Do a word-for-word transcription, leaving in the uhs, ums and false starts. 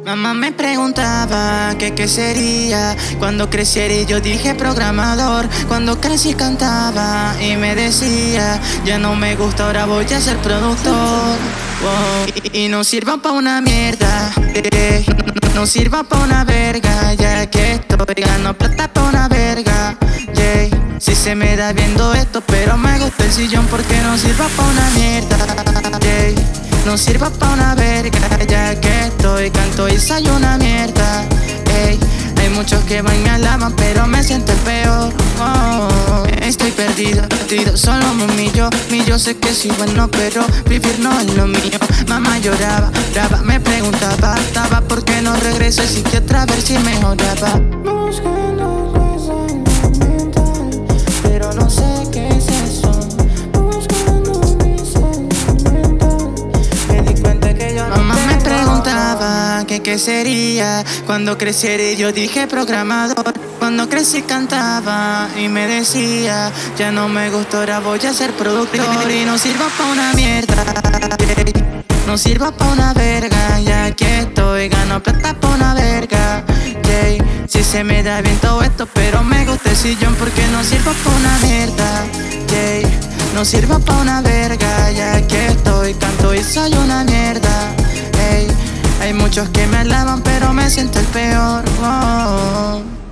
Mamá me preguntaba que qué sería cuando creciera y yo dije programador. Cuando crecí cantaba y me decía ya no me gusta, ahora voy a ser productor. Wow. Y, y no sirva pa' una mierda, eh, no, no, no sirva pa' una verga, ya que estoy gano plata pa' una verga, yeah. Si se me da viendo esto, pero me gusta el sillón porque no sirva pa' una mierda, yeah. No sirva pa' una verga, ya que estoy canto y soy una mierda, ey. Hay muchos que van y me alaban, pero me siento el peor, oh. Estoy perdido, perdido, solo me humillo. Mi yo sé que soy bueno, pero vivir no es lo mío. Mamá lloraba, brava, me preguntaba, estaba por qué no regreso al psiquiatra a ver si mejoraba. Buscando salud mental, pero no sé qué es eso. Buscando mi salud mental, me di cuenta que yo no Mamá me preguntaba que qué sería cuando creciera y yo dije programador. Cuando crecí cantaba y me decía ya no me gusta, ahora voy a ser productor. Y no sirva pa' una mierda, yeah. No sirva pa' una verga, ya que estoy gano plata pa' una verga, yeah. Si se me da bien todo esto, pero me gusta el sillón porque no sirva pa' una mierda, yeah. No sirva pa' una verga, ya que estoy canto y soy una mierda, hey. Hay muchos que me alaban, pero me siento el peor, oh.